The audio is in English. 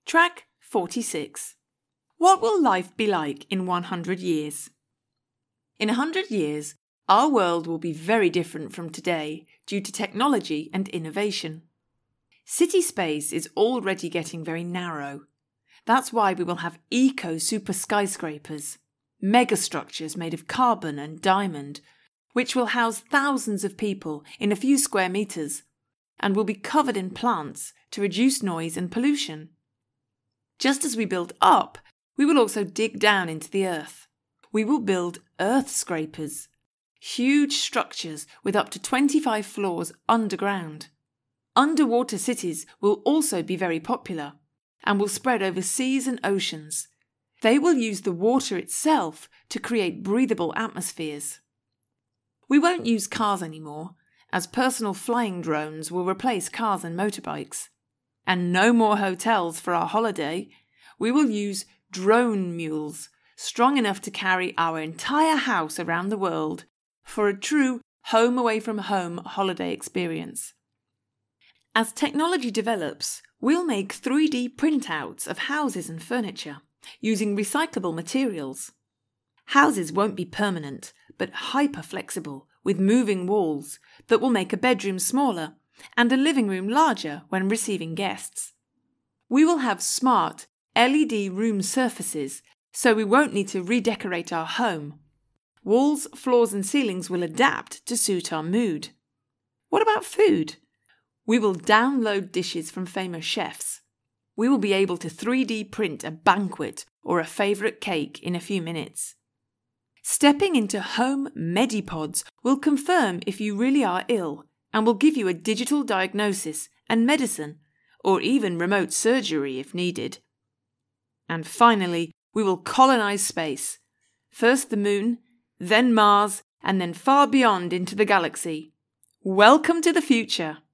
Track 46. What will life be like in 100 years? In 100 years, our world will be very different from today due to technology and innovation. City space is already getting very narrow. That's why we will have eco-super skyscrapers, megastructures made of carbon and diamond, which will house thousands of people in a few square meters and will be covered in plants to reduce noise and pollution. Just as we build up, we will also dig down into the earth. We will build earth scrapers, huge structures with up to 25 floors underground. Underwater cities will also be very popular and will spread over seas and oceans. They will use the water itself to create breathable atmospheres. We won't use cars anymore, as personal flying drones will replace cars and motorbikes. And no more hotels for our holiday. We will use drone mules, strong enough to carry our entire house around the world for a true home away from home holiday experience. As technology develops, we'll make 3D printouts of houses and furniture using recyclable materials. Houses won't be permanent, but hyper-flexible with moving walls that will make a bedroom smaller and a living room larger when receiving guests. We will have smart LED room surfaces, so we won't need to redecorate our home. Walls, floors and ceilings will adapt to suit our mood. What about food? We will download dishes from famous chefs. We will be able to 3D print a banquet or a favourite cake in a few minutes. Stepping into home Medipods will confirm if you really are ill and will give you a digital diagnosis and medicine, or even remote surgery if needed. And finally, we will colonise space. First the Moon, then Mars, and then far beyond into the galaxy. Welcome to the future!